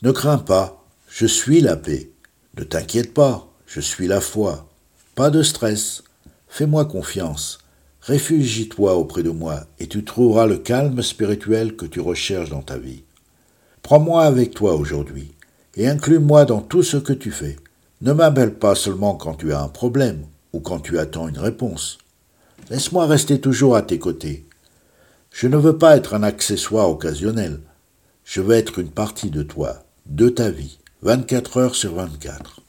Ne crains pas, je suis la paix. Ne t'inquiète pas, je suis la foi. Pas de stress, fais-moi confiance. Réfugie-toi auprès de moi et tu trouveras le calme spirituel que tu recherches dans ta vie. Prends-moi avec toi aujourd'hui et inclus-moi dans tout ce que tu fais. Ne m'appelle pas seulement quand tu as un problème ou quand tu attends une réponse. Laisse-moi rester toujours à tes côtés. Je ne veux pas être un accessoire occasionnel. Je veux être une partie de toi, de ta vie, 24 heures sur 24.